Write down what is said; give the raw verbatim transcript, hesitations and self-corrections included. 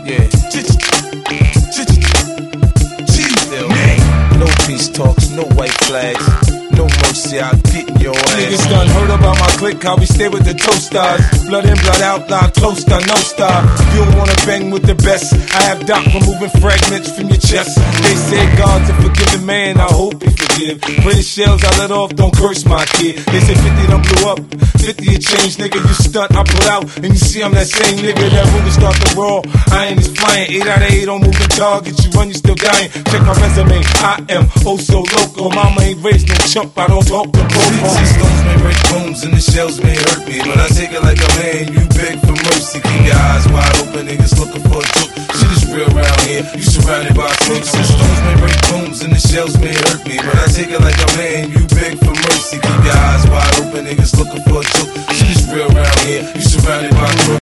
Yeah. No peace talks, no white flags, no mercy, I'll get in your ass. Niggas done heard about my clique, how we stay with the toasters. Blood in, blood out, lie close to no star. You don't wanna bang with the best. I have Doc removing fragments from your chest. They say God's a forgiving man, I hope he forgive. British shells I let off, don't curse my kid. They say fifty done blew up, fifty a change, nigga. You stunt, I pull out, and you see I'm that same nigga that rumors start to roll. I ain't is flying, eight out of eight on moving targets. You run, you still dying. Check my resume, I am oh so local. Mama ain't raised no chump, I don't talk to both. These stones may break bones and the shells may hurt me, but I take it like a man, you beg for mercy. Keep your eyes wide open, niggas looking for a joke. Shit is real around here, you surrounded by snakes. And stones may break bones and the shells may hurt me, but I take it like a man, you beg for mercy. Keep your eyes wide open, niggas looking for a joke. Shit is real around here, you surrounded by